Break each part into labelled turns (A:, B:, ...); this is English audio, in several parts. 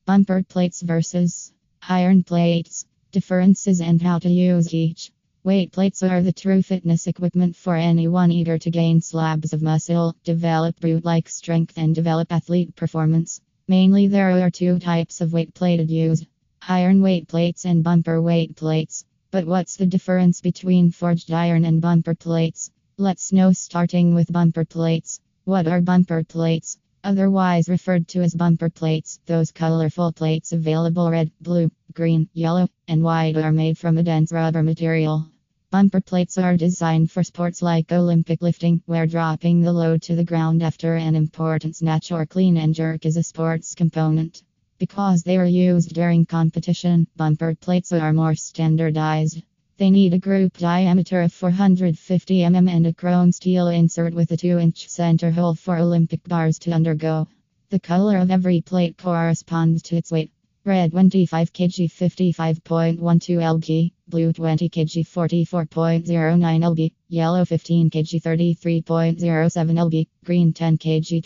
A: Bumper plates versus iron plates. Differences and how to use each. Weight plates are the true fitness equipment for anyone eager to gain slabs of muscle, develop brute-like strength, and develop athlete performance. Mainly there are two types of weight plated used: iron weight plates and bumper weight plates. But what's the difference between forged iron and bumper plates? Let's know, starting with bumper plates. What are bumper plates? Otherwise referred to as bumper plates, those colorful plates available red, blue, green, yellow, and white are made from a dense rubber material. Bumper plates are designed for sports like Olympic lifting, where dropping the load to the ground after an important snatch or clean and jerk is a sports component. Because they are used during competition, bumper plates are more standardized. They need a group diameter of 450 mm and a chrome steel insert with a 2-inch center hole for Olympic bars to undergo. The color of every plate corresponds to its weight. Red 25 kg 55.12 lb, blue 20 kg 44.09 lb, yellow 15 kg 33.07 lb, green 10 kg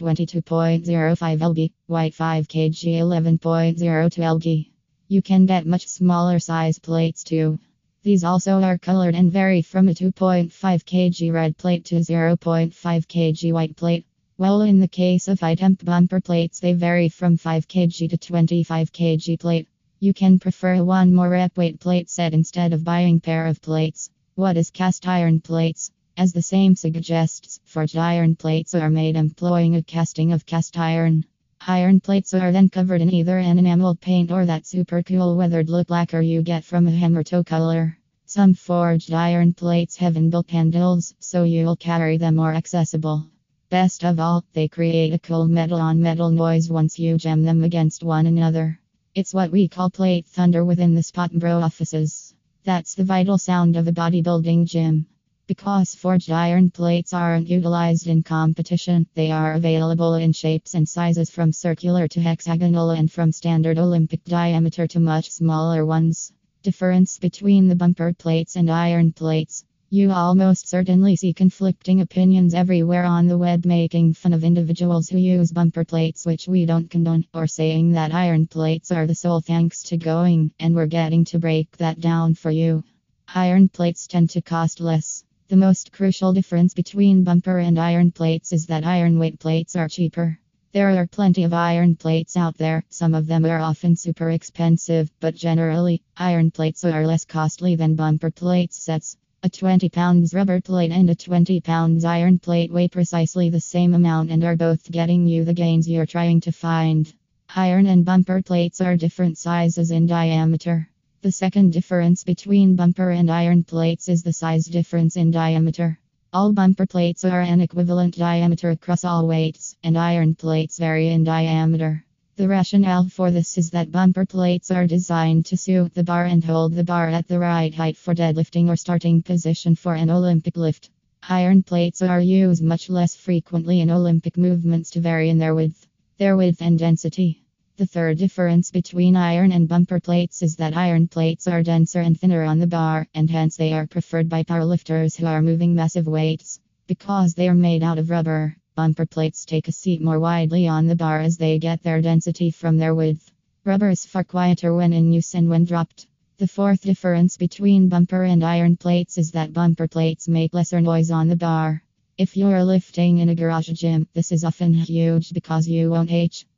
A: 22.05 lb, white 5 kg 11.02 lb. You can get much smaller size plates too. These also are colored and vary from a 2.5 kg red plate to 0.5 kg white plate. Well, in the case of high-temp bumper plates, they vary from 5 kg to 25 kg plate. You can prefer one more rep weight plate set instead of buying pair of plates. What is cast iron plates? As the name suggests, forged iron plates are made employing a casting of cast iron. Iron plates are then covered in either an enamel paint or that super cool weathered look lacquer you get from a hammer toe color. Some forged iron plates have inbuilt handles, so you'll carry them more accessible. Best of all, they create a cool metal-on-metal noise once you jam them against one another. It's what we call plate thunder within the Spot Bro offices. That's the vital sound of a bodybuilding gym. Because forged iron plates aren't utilized in competition, they are available in shapes and sizes from circular to hexagonal and from standard Olympic diameter to much smaller ones. Difference between the bumper plates and iron plates. You almost certainly see conflicting opinions everywhere on the web, making fun of individuals who use bumper plates, which we don't condone, or saying that iron plates are the sole thanks to going, and we're getting to break that down for you. Iron plates tend to cost less. The most crucial difference between bumper and iron plates is that iron weight plates are cheaper. There are plenty of iron plates out there, some of them are often super expensive, but generally, iron plates are less costly than bumper plate sets. A 20 pounds rubber plate and a 20 pounds iron plate weigh precisely the same amount and are both getting you the gains you're trying to find. Iron and bumper plates are different sizes in diameter. The second difference between bumper and iron plates is the size difference in diameter. All bumper plates are an equivalent diameter across all weights, and iron plates vary in diameter. The rationale for this is that bumper plates are designed to suit the bar and hold the bar at the right height for deadlifting or starting position for an Olympic lift. Iron plates are used much less frequently in Olympic movements to vary in their width and density. The third difference between iron and bumper plates is that iron plates are denser and thinner on the bar, and hence they are preferred by powerlifters who are moving massive weights. Because they are made out of rubber, bumper plates take a seat more widely on the bar as they get their density from their width. Rubber is far quieter when in use and when dropped. The fourth difference between bumper and iron plates is that bumper plates make lesser noise on the bar. If you're lifting in a garage gym, this is often huge because you won't